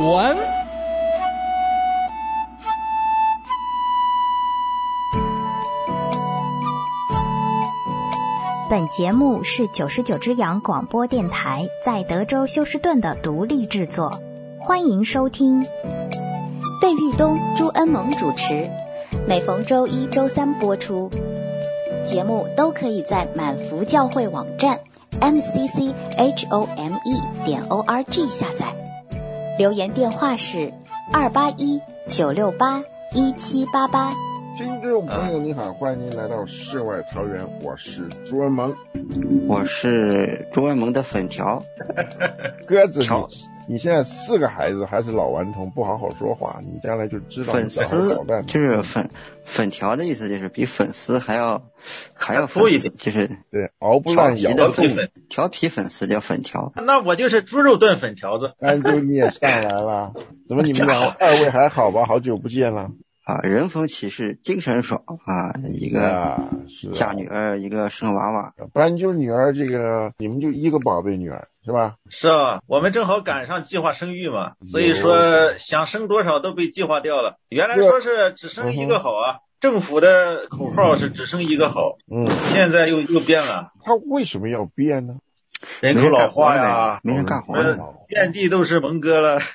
文。 本节目是99只羊广播电台在德州休斯顿的独立制作，欢迎收听。费玉东、朱恩萌主持，每逢周一、周三播出。节目都可以在满福教会网站 mcchome.org 下载。留言电话是281-968-1788。 听众朋友你好，欢迎您来到世外桃源，我是朱恩萌， 我是朱恩萌的粉条。 鸽子，你现在4个孩子还是老顽童，不好好说话，你将来就知道粉丝就是粉条的意思，就是比粉丝还要粗一点， 就是对熬不烂咬不动调皮粉丝叫粉条。 那我就是猪肉炖粉条子。 安州你也上来了，怎么你们2位还好吧？好久不见了。 人逢喜事精神爽啊！一个嫁女儿，一个生娃娃， 不然就是女儿这个，你们就一个宝贝女儿是吧？ 是啊，我们正好赶上计划生育嘛，所以说想生多少都被计划掉了。原来说是只生一个好啊，政府的口号是只生一个好，现在又变了。 他为什么要变呢？ 人口老化呀， 没人干活了， 遍地都是蒙哥了。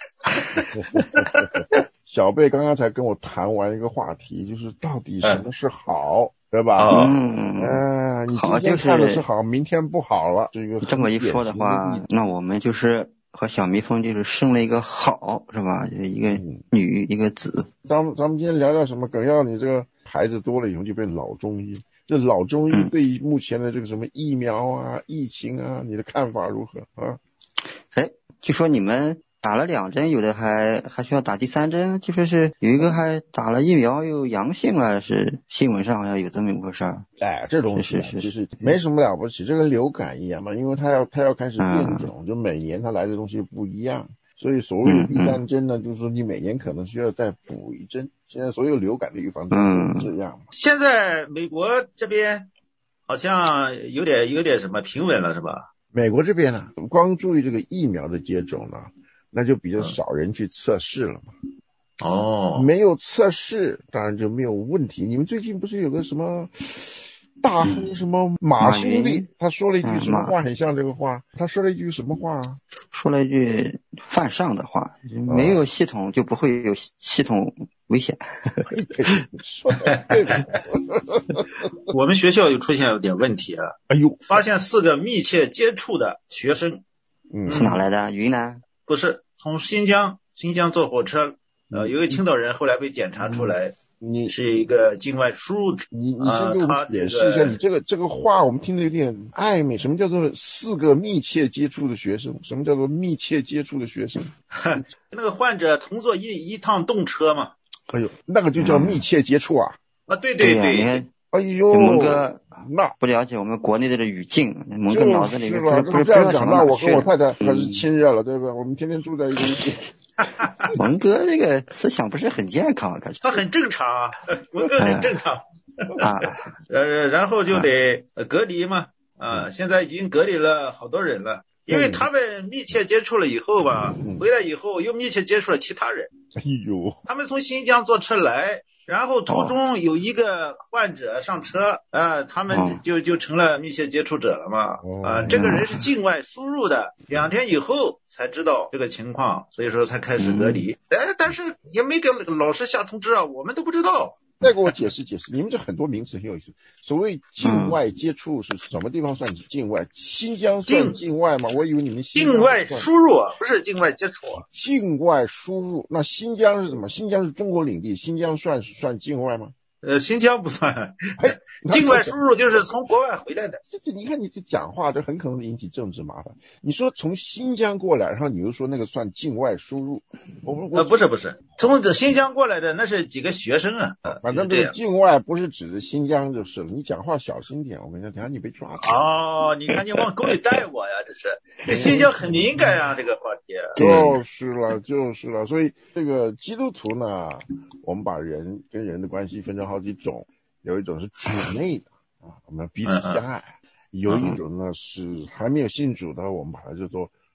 小贝刚刚才跟我谈完一个话题，就是到底什么是好，对吧？你今天看的是好，明天不好了。 这么一说的话，那我们就是和小蜜蜂就是生了一个好，是吧？就是一个女一个子。 咱们今天聊聊什么梗？要你这个孩子多了以后就变老中医。这老中医对于目前的这个什么疫苗啊、疫情啊，你的看法如何啊？ 据说你们打了2针，有的还需要打第3针，就说是有一个还打了疫苗又阳性了，是新闻上好像有这么一回事儿。 这东西其实没什么了不起，这跟流感一样嘛，因为它要开始变种，就每年它来的东西不一样，所以所谓的第3针呢，就是说你每年可能需要再补一针。现在所有流感的预防都是这样嘛。 现在美国这边好像有点什么平稳了，是吧？ 美国这边呢，光注意这个疫苗的接种呢，那就比较少人去测试了嘛。没有测试当然就没有问题。你们最近不是有个什么大亨什么马兄弟，他说了一句什么话，很像这个话，他说了一句什么话啊？ 说了一句犯上的话，没有系统就不会有系统危险。 说的对的。 我们学校又出现有点问题了。发现4个密切接触的学生。 从哪来的？云南？ 不是，从新疆坐火车，有一个青岛人后来被检查出来，是一个境外输入者。 你先给我们解释一下，你这个话我们听得有点暧昧。什么叫做4个密切接触的学生？什么叫做密切接触的学生？ 那个患者同坐一趟动车嘛。 那个就叫密切接触啊。 对。 蒙哥那不了解我们国内的语境，蒙哥脑子里面不是这样讲，那我跟我太太可是亲热了，对不对？我们天天住在一个屋子。 蒙哥这个思想不是很健康， 他很正常啊，蒙哥很正常然后就得隔离嘛，现在已经隔离了好多人了，因为他们密切接触了以后吧，回来以后又密切接触了其他人。他们从新疆坐车来，然后途中有一个患者上车，他们就成了密切接触者了嘛。这个人是境外输入的，2天以后才知道这个情况，所以说才开始隔离。但是也没给老师下通知啊，我们都不知道。 再给我解释解释，你们这很多名词很有意思。所谓境外接触是什么地方算境外？新疆算境外吗？我以为你们境外输入不是境外接触。 境外输入，那新疆是什么？新疆是中国领地，新疆算境外吗？ 新疆不算。境外输入就是从国外回来的。 你看你这讲话，这很可能引起政治麻烦。你说从新疆过来，然后你又说那个算境外输入， 不是，从新疆过来的那是几个学生啊。 反正这个境外不是指的新疆就是了。你讲话小心点，我跟你讲，等下你被抓到。你看你往沟里带我呀，这新疆很敏感呀，这个话题。 就是了。所以这个基督徒呢，我们把人跟人的关系分成好几种，有一种是主内的我们彼此相爱，有一种呢是还没有信主的，我们把它叫做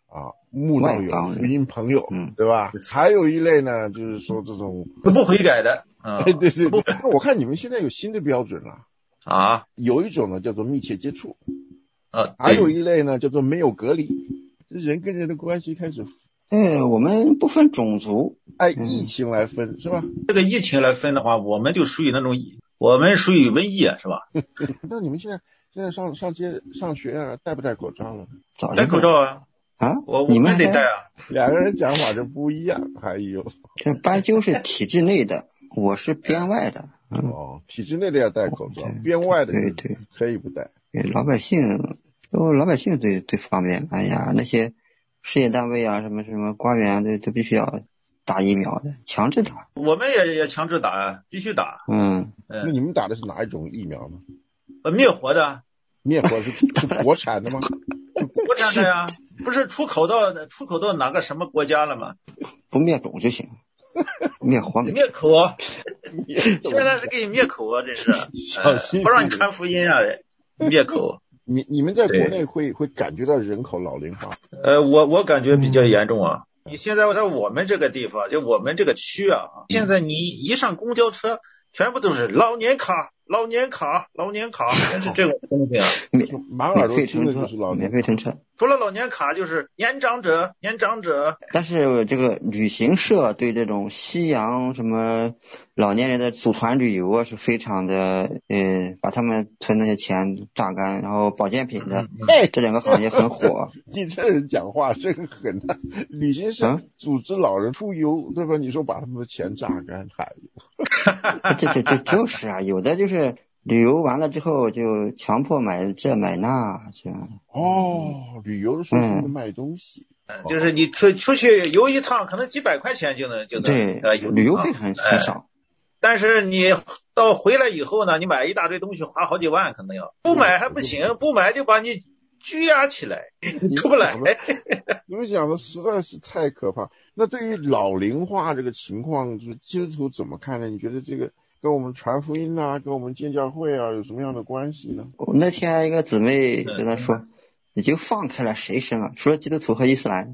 慕道友、福音朋友，对吧？还有一类呢，就是说这种不悔改的， 对，我看你们现在有新的标准了有一种呢叫做密切接触还有一类呢叫做没有隔离，这人跟人的关系开始我们不分种族， 按疫情来分是吧？ 这个疫情来分的话，我们就属于那种我们属于瘟疫是吧？ 那你们现在上街上学戴不戴口罩了？ 戴口罩我们得戴两个人讲法就不一样。还有这斑鸠是体制内的，我是边外的。 体制内的要戴口罩，边外的对可以不戴。 老百姓最方便。哎呀，那些事业单位啊，什么官员都必须要打疫苗的，强制打。 我们也强制打，必须打。 那你们打的是哪一种疫苗呢？ 灭活的。 灭活是国产的吗？ 国产的呀，不是出口到哪个什么国家了吗？ 不灭种就行，灭活灭口现在是给你灭口这是不让你传福音灭口。 你们在国内会感觉到人口老龄化？ 我感觉比较严重你现在在我们这个地方，就我们这个区现在你一上公交车，全部都是老年卡，全是这种东西满耳朵听的就是免费乘车。 除了老年卡就是年长者。 但是这个旅行社对这种西洋什么老年人的组团旅游是非常的把他们存那些钱榨干，然后保健品的这两个行业很火。 你这人讲话这个狠旅行社组织老人出游对吧？你说把他们的钱榨干这就是有的就是旅游完了之后就强迫买这买那这样。 旅游的时候卖东西就是你出去游一趟可能几百块钱就能对旅游费很少但是你到回来以后呢，你买一大堆东西花好几万可能要，不买还不行，不买就把你拘押起来，出不来。 你们讲的实在是太可怕。那对于老龄化这个情况，就是基督徒怎么看呢？你觉得这个跟我们传福音跟我们建教会有什么样的关系呢？ 我那天一个姊妹跟他说，你就放开了谁生除了基督徒和伊斯兰。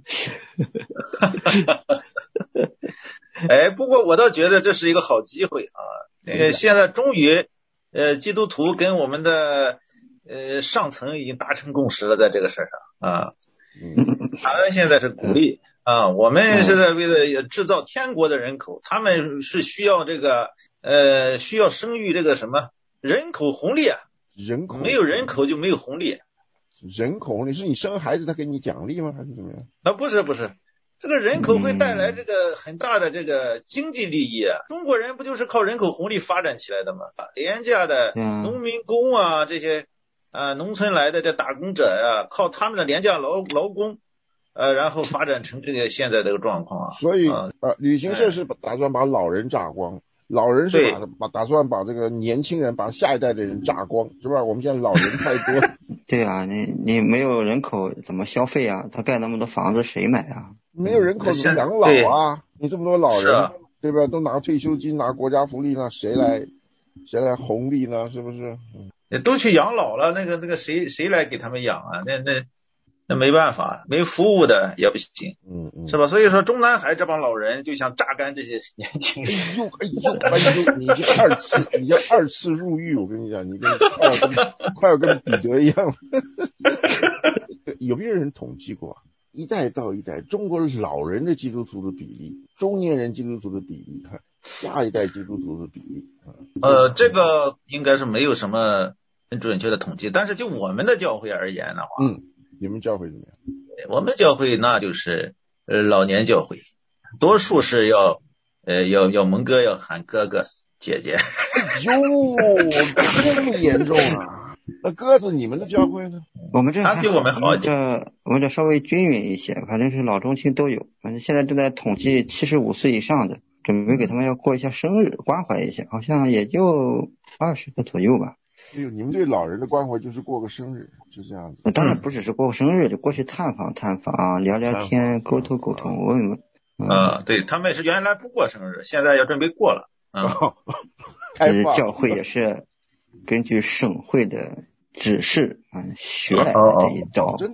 不过我倒觉得这是一个好机会现在终于基督徒跟我们的上层已经达成共识了，在这个事上他们现在是鼓励我们是为了制造天国的人口，他们是需要这个需要生育这个什么人口红利没有人口就没有红利。 人口红利是你生孩子他给你奖励吗？还是怎么样？ 不是这个人口会带来这个很大的这个经济利益中国人不就是靠人口红利发展起来的吗？廉价的农民工这些农村来的这打工者靠他们的廉价劳工然后发展成这个现在这个状况所以旅行社是打算把老人榨光，老人是打算把这个年轻人把下一代的人榨光是吧？我们现在老人太多。 对你没有人口怎么消费他盖那么多房子谁买没有人口怎么养老你这么多老人对吧？都拿退休金拿国家福利，那谁来红利呢？是不是？ 都去养老了，那个谁来给他们养那没办法，没服务的也不行是吧？所以说中南海这帮老人就想榨干这些年轻人。 你就二次入狱，我跟你讲，你快要跟彼得一样。有没有人统计过一代到一代中国老人的基督徒的比例，中年人基督徒的比例，下一代基督徒的比例这个应该是没有什么很准确的统计，但是就我们的教会而言的话你们教会怎么样？ 我们教会那就是老年教会，多数是要蒙哥要喊哥哥姐姐。 这么严重那鸽子你们的教会呢？ 我们这比我们好一点，我们这稍微均匀一些，反正是老中青都有。反正现在正在统计75岁以上的，准备给他们要过一下生日，关怀一下，好像也就20个左右吧。 你们对老人的关怀就是过个生日，就这样子。 当然不只是过个生日，就过去探访聊聊天，沟通问问。 对，他们是原来不过生日，现在要准备过了。 教会也是根据省会的指示学来的这一招。 真的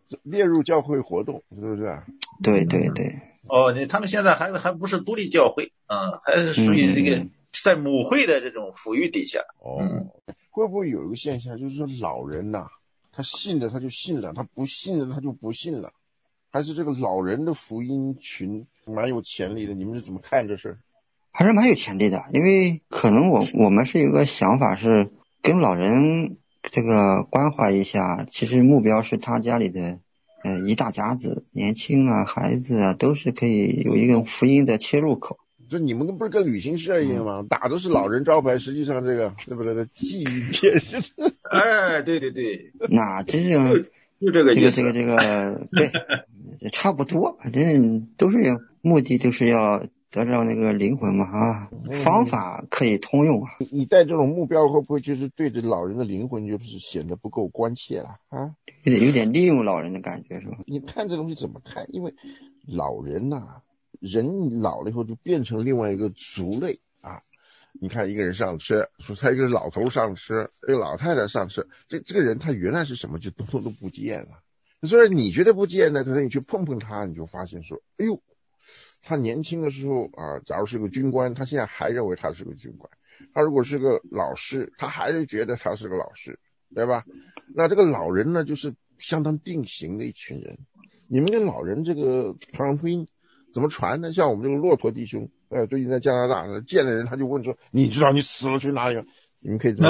列入教会活动，是不是？ 对对对。 哦，他们现在还不是独立教会，还是属于这个在母会的这种抚育底下。 会不会有一个现象，就是说老人呐，他信的他就信了，他不信的他就不信了？还是这个老人的福音群蛮有潜力的？你们是怎么看这事？ 还是蛮有潜力的，因为可能我们是有个想法是跟老人这个关怀一下，其实目标是他家里的一大家子，年轻啊孩子啊都是可以有一个福音的切入口。 这你们不是跟旅行社一样吗？打的是老人招牌，实际上这个对不对？寄语片是。 哎，对对对， 那这是就这个意思。 这个对，差不多，反正都是目的都是要得到那个灵魂嘛啊，方法可以通用啊。 你带这种目标会不会就是对着老人的灵魂就是显得不够关切了啊？ 有点利用老人的感觉是吧？ 你看这东西怎么看？因为老人呐，人老了以后就变成另外一个族类啊。你看一个人上车，说他一个老头上车，一个老太太上车，这个人他原来是什么就通通都不见了。所以你觉得不见呢，可是你去碰碰他，你就发现说，哎呦，他年轻的时候啊，假如是个军官，他现在还认为他是个军官；他如果是个老师，他还是觉得他是个老师，对吧？那这个老人呢，就是相当定型的一群人。你们跟老人这个传福音怎么传呢？像我们这个骆驼弟兄，最近在加拿大见了人，他就问说：“你知道你死了去哪里了？”你们可以怎么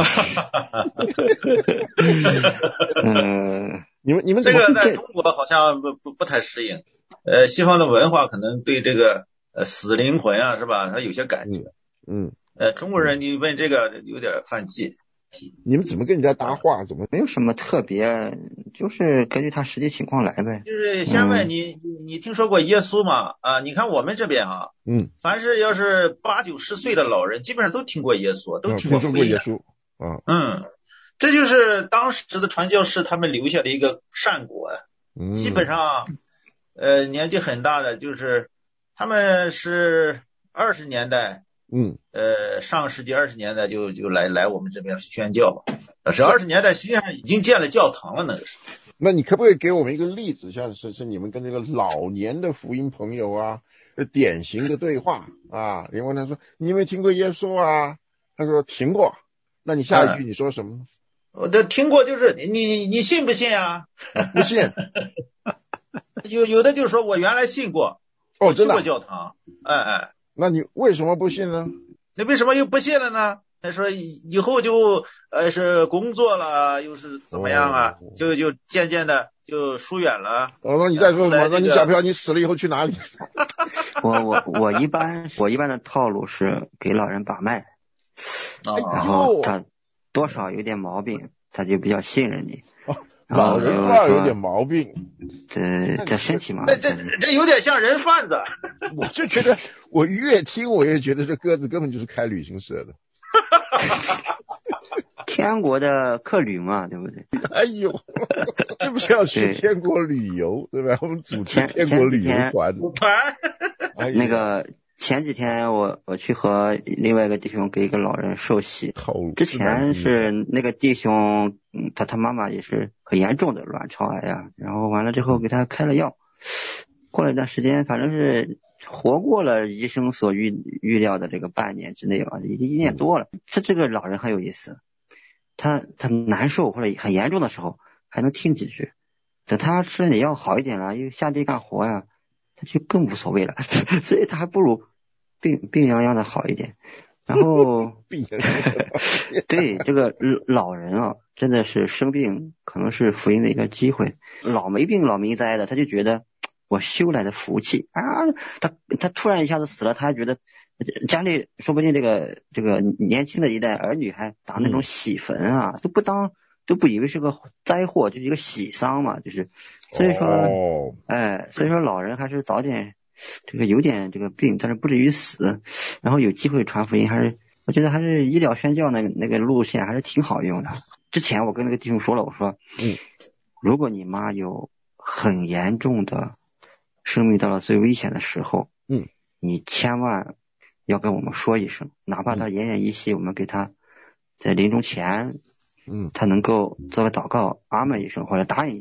你们这个在中国好像不太适应。西方的文化可能对这个死灵魂啊，是吧？他有些感觉。中国人你问这个有点犯忌。 你们怎么跟人家搭话？怎么没有什么特别，就是根据他实际情况来呗。 就是先问你听说过耶稣吗？你看我们这边啊，凡是要是80、90岁的老人，基本上都听过耶稣，都听过福音。 耶稣这就是当时的传教士他们留下的一个善果。基本上年纪很大的，就是他们是20年代。上世纪20年代就来我们这边宣教了。是20年代实际上已经建了教堂了，那个时候。 那你可不可以给我们一个例子，像是你们跟这个老年的福音朋友啊，典型的对话啊？你问他说：“你有没有听过耶稣啊？”他说：“听过。”那你下一句你说什么？ 我这听过，就是你信不信啊？ 不信。 有的就说我原来信过，我去过教堂。 那你为什么不信呢？ 那为什么又不信了呢？他说以后就是工作了，又是怎么样啊？就渐渐的就疏远了。 那你再说什么？那你小飘，你死了以后去哪里？ 我一般的套路是给老人把脉，然后他多少有点毛病，他就比较信任你。 老人话有点毛病， 这身体嘛， 这有点像人贩子。 我就觉得，我越听我越觉得这鸽子根本就是开旅行社的。 天国的客旅嘛，对不对？ 哎呦，是不是要去天国旅游，对吧？我们组织天国旅游团。 那个前几天我去和另外一个弟兄给一个老人受洗，之前是那个弟兄他妈妈也是很严重的卵巢癌啊，然后完了之后给他开了药，过了一段时间，反正是活过了医生所预料的这个半年之内啊，已经1年多了。这个老人很有意思，他难受或者很严重的时候还能听几句，等他吃了点药好一点了，又下地干活呀，他就更无所谓了，所以他还不如病殃殃的好一点。然后对这个老人啊，真的是生病可能是福音的一个机会，老没病老没灾的，他就觉得我修来的福气啊，他突然一下子死了，他还觉得家里说不定这个年轻的一代儿女还打那种喜坟啊，都不以为是个灾祸，就是一个喜丧嘛，就是所以说老人还是早点这个有点这个病，但是不至于死，然后有机会传福音，我觉得还是医疗宣教那个路线还是挺好用的。之前我跟那个弟兄说了，我说如果你妈有很严重的生命到了最危险的时候，你千万要跟我们说一声，哪怕他奄奄一息，我们给他在临终前他能够做个祷告阿门一声或者答应一声，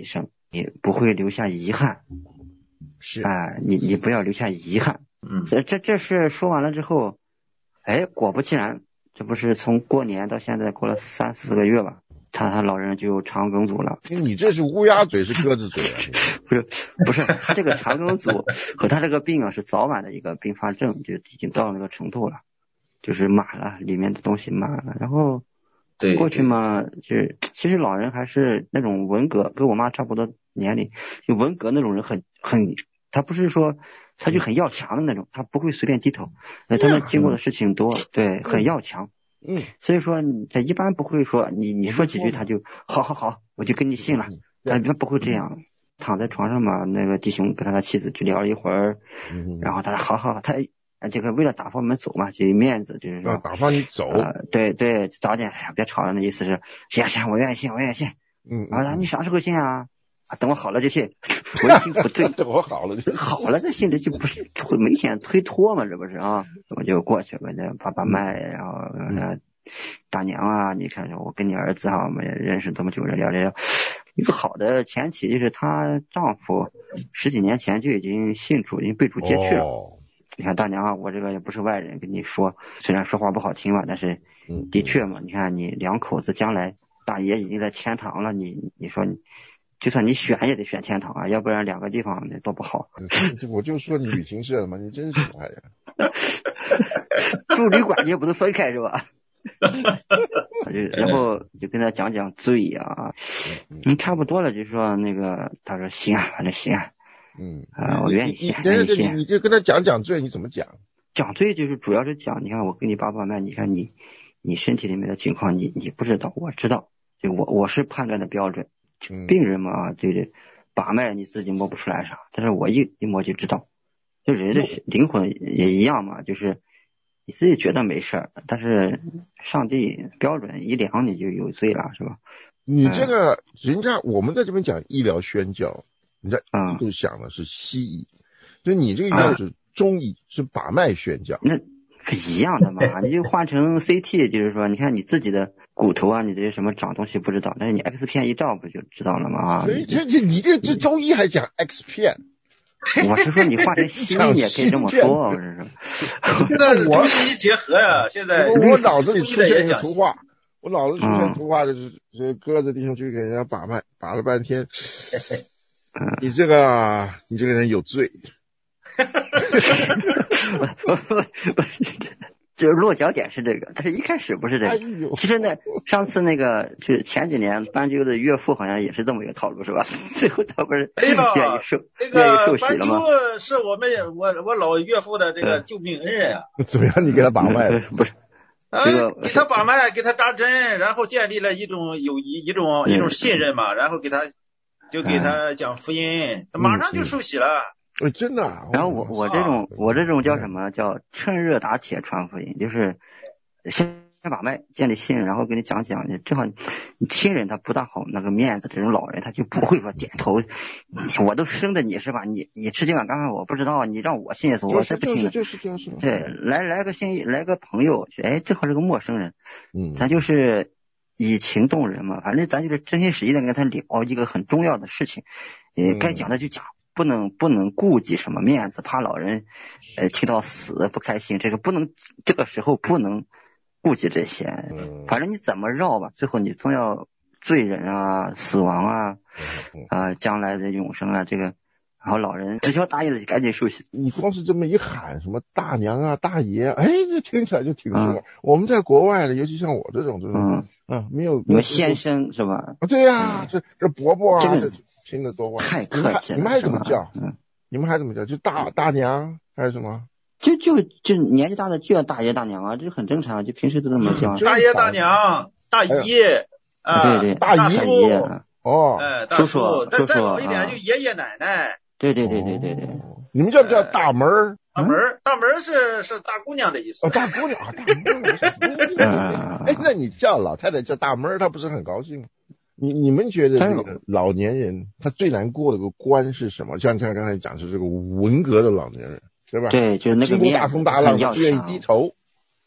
不会留下遗憾。 是你不要留下遗憾。这事说完了之后，果不其然，这不是从过年到现在过了3-4个月吧，他老人就肠梗阻了。 你这是乌鸦嘴是鸽子嘴啊？ 不是，他这个肠梗阻和他这个病是早晚的一个并发症，就已经到了那个程度了，就是满了，里面的东西满了。然后过去嘛，就是其实老人还是那种文革，跟我妈差不多年龄，就文革那种人很，他不是说他就很要强的那种，他不会随便低头。他们经过的事情多，对，很要强。所以说他一般不会说你说几句他就好，我就跟你信了。他一般不会这样。躺在床上嘛，那个弟兄跟他的妻子就聊了一会儿，然后他说好，他这个为了打发我们走嘛，就面子，就是说打发你走。 对，早点，别吵了。那意思是行，我愿意信。你啥时候信啊？等我好了就信。我一听不对， 等我好了这信这就不是会明显推脱嘛，这不是啊？我就过去把那把脉，然后大娘啊，你看我跟你儿子我们认识这么久了，聊。一个好的前提就是她丈夫10几年前就已经信主，已经被主接去了。你看大娘我这个也不是外人，跟你说，虽然说话不好听吧，但是的确嘛，你看你两口子将来大爷已经在天堂了，你说你就算你选也得选天堂啊，要不然2个地方多不好。 我就说你旅行社的嘛，你真是哎呀， 住旅馆也不能分开是吧？然后就跟他讲罪啊，差不多了，就说那个他说行啊，反正行啊，我愿意信。 你就跟他讲罪，你怎么讲？ 讲罪就是主要是讲，你看我给你把脉，你看你身体里面的情况，你不知道，我知道，就我是判断的标准。病人嘛，就是把脉你自己摸不出来啥，但是我一摸就知道。就人的灵魂也一样嘛，就是你自己觉得没事儿，但是上帝标准一量你就有罪了，是吧？ 你这个人家我们在这边讲医疗宣教，人家印度想的是西医，所以你这个药是中医，是把脉宣教。 那一样的嘛，你就换成 CT， 就是说你看你自己的骨头啊，你这些什么长东西不知道，但是你 X 片一照不就知道了吗？ 所以你这中医还讲 X 片？ 我是说你换成西医你也可以这么说，我是说。 现在中西医结合呀，现在我脑子里出现一个图画，就是这鸽子弟兄去给人家把脉，把了半天，你这个人有罪。 就是落脚点是这个，但是一开始不是这个。其实呢，上次那个就是前几年斑鸠的岳父好像也是这么一个套路，是吧？最后他不是愿意受洗了吗？ 斑鸠是我老岳父的这个救命恩人啊。 怎么样？你给他把脉？ 不是。 给他把脉，给他扎针，然后建立了一种友谊，一种信任嘛，然后给他讲福音，马上就受洗了。 真的啊。 然后我这种叫什么？叫趁热打铁传福音，就是先把脉建立信任，然后跟你讲，你正好你亲人他不大好那个面子，这种老人他就不会说点头，我都生的你是吧？你吃这碗干饭我不知道，你让我信死我才不信。 就是对，来个朋友，正好是个陌生人，咱就是以情动人嘛，反正咱就是真心实意的跟他聊一个很重要的事情，该讲的就讲。不能顾及什么面子，怕老人听到死不开心，这个时候不能顾及这些。反正你怎么绕吧，最后你总要罪人啊、死亡啊、将来的永生啊，这个，然后老人只要答应了就赶紧受洗。 你光是这么一喊，什么大娘啊、大爷，这听起来就挺多。我们在国外的，尤其像我这种没有你们先生是吧？ 对呀，这伯伯啊， 这个听得多话， 太客气了。 你们还怎么叫？你们还怎么叫？就大娘还是什么？ 就年纪大的就要大爷大娘啊，这很正常，就平时都这么叫。 大爷大娘、大姨啊，对， 大姨叔叔， 再老一点就爷爷奶奶。 对。 你们叫不叫大门儿？ 大门是大姑娘的意思。 大姑娘啊，大门儿。那你叫老太太叫大门儿，她不是很高兴吗？你们觉得这个老年人他最难过的个关是什么？像刚才讲是这个文革的老年人，对吧？ 对，就是那个大风大浪不愿意低头。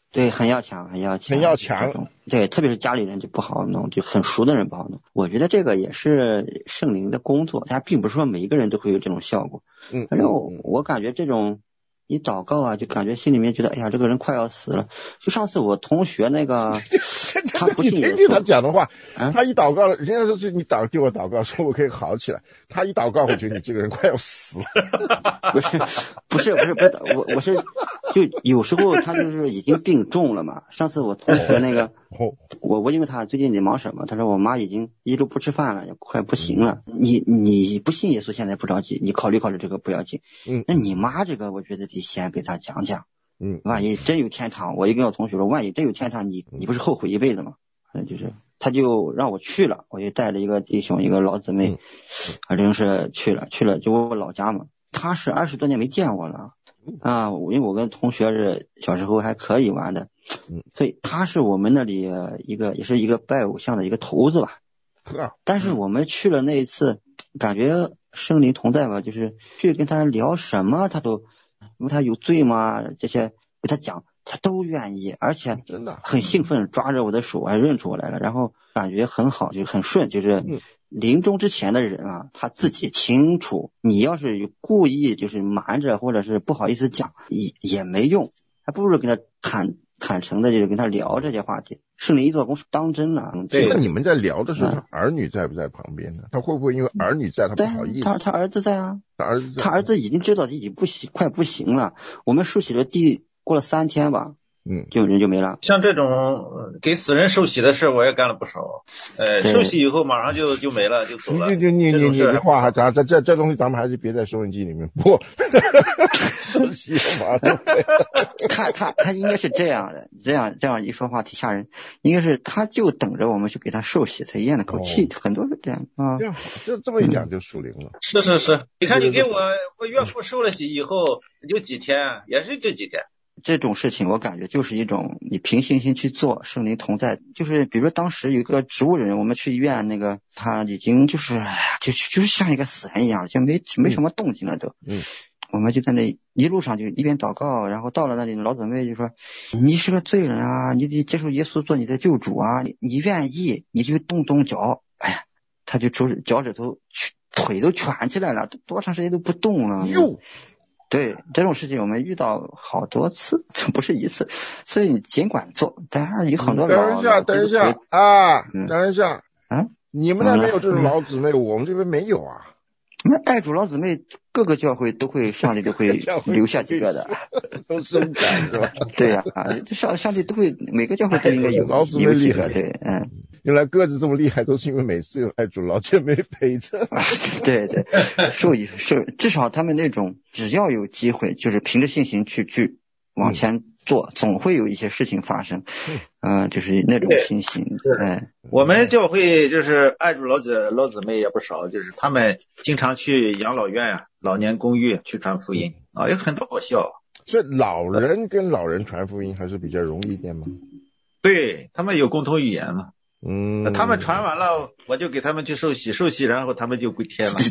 对，很要强。对，特别是家里人就不好弄，就很熟的人不好弄。我觉得这个也是圣灵的工作，它并不是说每一个人都会有这种效果。反正我感觉这种一祷告啊，就感觉心里面觉得，哎呀，这个人快要死了。就上次我同学那个，他不信耶稣， 你听听他讲的话，他一祷告了，人家说是你替我祷告，说我可以好起来。他一祷告，我觉得你这个人快要死了。 不是，我是就有时候他就是已经病重了嘛。上次我同学那个，我问他最近你忙什么，他说我妈已经1周不吃饭了，快不行了。你不信耶稣现在不着急，你考虑这个不要紧。那你妈这个我觉得得先给他讲讲。万一真有天堂，我就跟我同学说，万一真有天堂，你不是后悔一辈子吗？就是他就让我去了，我就带着一个弟兄一个老姊妹，反正是去了就我老家嘛。他是20多年没见我了啊，因为我跟同学是小时候还可以玩的，所以他是我们那里也是一个拜偶像的一个头子吧。但是我们去了那一次，感觉圣灵同在吧，就是去跟他聊什么他都，因为他有罪吗？这些给他讲，他都愿意，而且很兴奋，抓着我的手还认出我来了，然后感觉很好，就很顺，就是临终之前的人啊，他自己清楚，你要是有故意就是瞒着或者是不好意思讲，也没用，还不如跟他坦诚的，就是跟他聊这些话题。圣灵一做工是当真了。 对，那你们在聊的时候，他儿女在不在旁边呢？他会不会因为儿女在，他不好意思？ 他儿子在啊，他儿子已经知道自己快不行了。我们受洗的过了3天吧，人就没了。 像这种给死人受洗的事我也干了不少。受洗以后马上就没了，就走了。 你的话这东西咱们还是别在收音机里面播。受洗马上他应该是这样的，这样一说话挺吓人。应该是他就等着我们去给他受洗才咽了口气，很多是这样啊。 这么一讲就属灵了。 是，你看你给我岳父受了洗以后就几天，也是这几天。 这种事情我感觉就是一种你凭信心去做，圣灵同在。就是比如说当时有一个植物人，我们去医院，那个他已经就是像一个死人一样，就没什么动静了都。我们就在那一路上就一边祷告，然后到了那里，老姊妹就说，你是个罪人啊，你得接受耶稣做你的救主啊，你愿意你就动脚。哎呀，他就脚趾头腿都蜷起来了，多长时间都不动了。对，这种事情我们遇到好多次，不是一次，所以你尽管做。当然有很多等一下啊，你们那边有这种老姊妹，我们这边没有啊。 那爱主老姊妹各个教会都会，上帝都会留下几个的， 都生感是吧？ 对呀，上帝都会，每个教会都应该有老姊妹厉害。 对， 原来个子这么厉害，都是因为每次有爱主老姐妹陪着。 对，至少他们那种只要有机会，就是凭着信心去往前做，总会有一些事情发生。就是那种信心。 我们教会就是爱主老姊妹也不少，就是他们经常去养老院啊、老年公寓去传福音啊，有很多好笑。 所以老人跟老人传福音还是比较容易一点吗？ 对，他们有共同语言嘛。他们传完了，我就给他们去受洗，然后他们就归天了。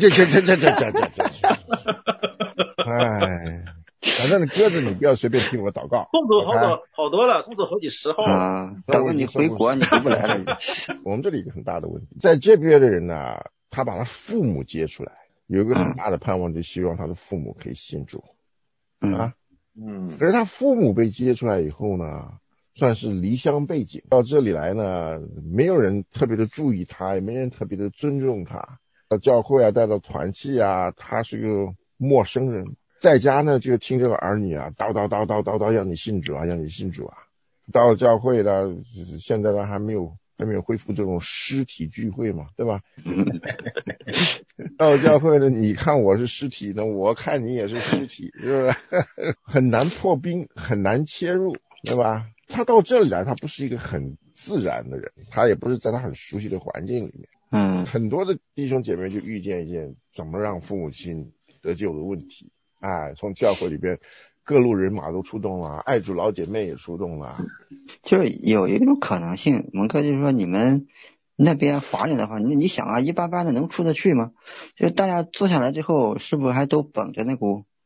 哎，反正鸽子你不要随便替我祷告。 送走好多了，送走好几10号了。 等会你回国你回不来了。 我们这里有个很大的问题，在这边的人呢，他把他父母接出来，有一个很大的盼望，就希望他的父母可以信主。可是他父母被接出来以后呢，算是离乡背井到这里来呢，没有人特别的注意他，也没人特别的尊重他。到教会啊，带到团契啊，他是个陌生人。在家呢，就听这个儿女啊，叨让你信主啊，让你信主啊。到了教会呢，现在呢还没有恢复这种尸体聚会嘛，对吧？到了教会呢，你看我是尸体呢，我看你也是尸体，是不是？很难破冰，很难切入，对吧？他到这里来，他不是一个很自然的人，他也不是在他很熟悉的环境里面。很多的弟兄姐妹就遇见一件怎么让父母亲得救的问题。从教会里边各路人马都出动了，爱主老姐妹也出动了。 就是有一种可能性，蒙哥就是说你们那边华人的话，你想啊，一般般的能出得去吗？就大家坐下来之后，是不是还都绷着那股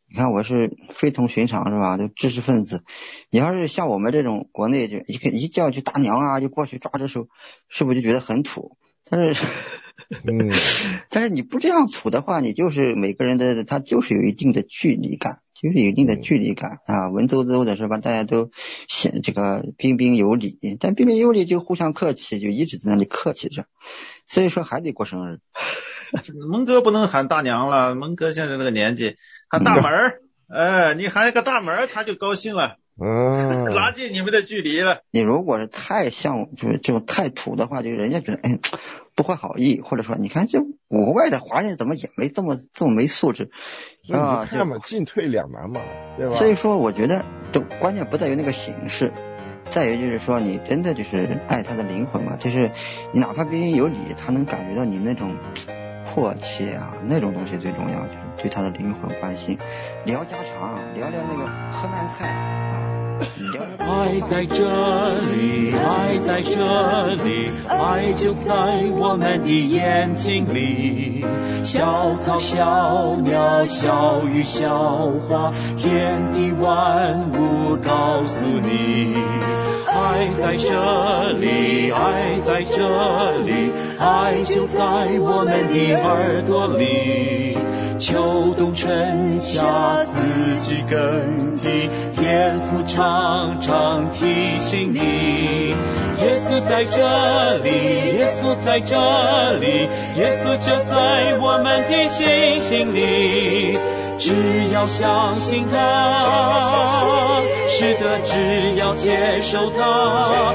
你看我是非同寻常是吧？就知识分子，你要是像我们这种国内就一叫去大娘啊，就过去抓着手，是不是就觉得很土？但是但是你不这样土的话，你就是每个人的他就是有一定的距离感，就是有一定的距离感啊，文绉绉的是吧？大家都显这个彬彬有礼，但彬彬有礼就互相客气，就一直在那里客气着，所以说还得过生日。 蒙哥不能喊大娘了，蒙哥现在那个年纪喊大门儿，你喊一个大门儿他就高兴了，拉近你们的距离了。 你如果是太像就是这种太土的话，就人家觉得不怀好意，或者说你看这国外的华人怎么也没这么没素质啊，看嘛，进退两难嘛，对吧？ 所以说我觉得就关键不在于那个形式，再于就是说你真的就是爱他的灵魂嘛，就是你哪怕彬彬有礼，他能感觉到你那种迫切啊，那种东西最重要，就是对他的灵魂关心，聊家常，聊聊那个河南菜啊。 爱在这里，爱在这里，爱就在我们的眼睛里。小草小鸟小鱼小花，天地万物告诉你。爱在这里，爱在这里，爱就在我们的耳朵里。秋冬春夏四季更替，天父常常提醒你。耶稣在这里，耶稣在这里，耶稣就在我们的心里。只要相信他，是的，只要接受他，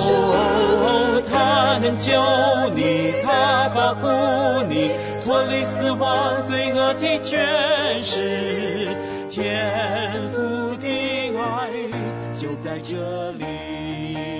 他能救你，他保护你，脱离死亡罪恶的权势，天父的爱就在这里。